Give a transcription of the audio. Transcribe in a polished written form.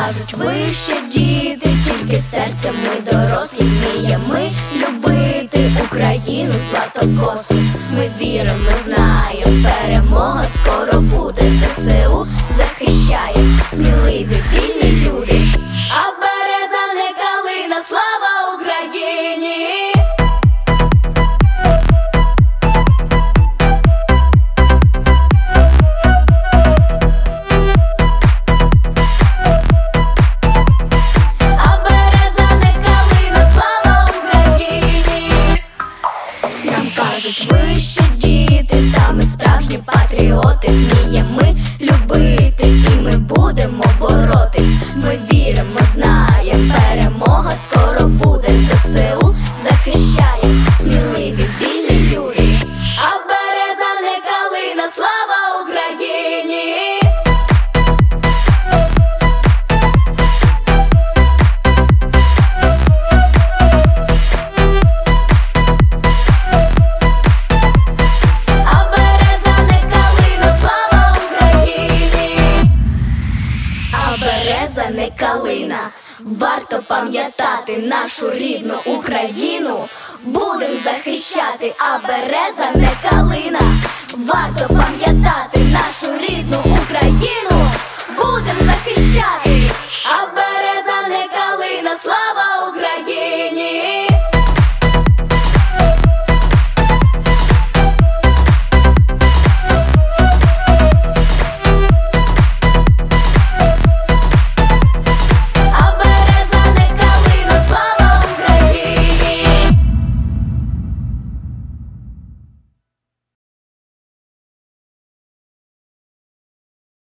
кажуть, ви ще діти, тільки серцем ми дорослі вміємо любити Україну златокосу. Ми віримо, знаємо, перемога скоро буде. ЗСУ захищає сміливі вільні люди. А береза не калина, слава Україні! Ви ще діти, та ми справжні патріоти. Вміємо любити і ми будемо боротись. Ми віримо, знаємо, перемога скоро буде. ЗСУ захищає сміливі вільні люди. А береза не калина, слава Україні! Береза не калина, варто пам'ятати нашу рідну Україну. Будем захищати, а береза не калина, варто пам'ятати.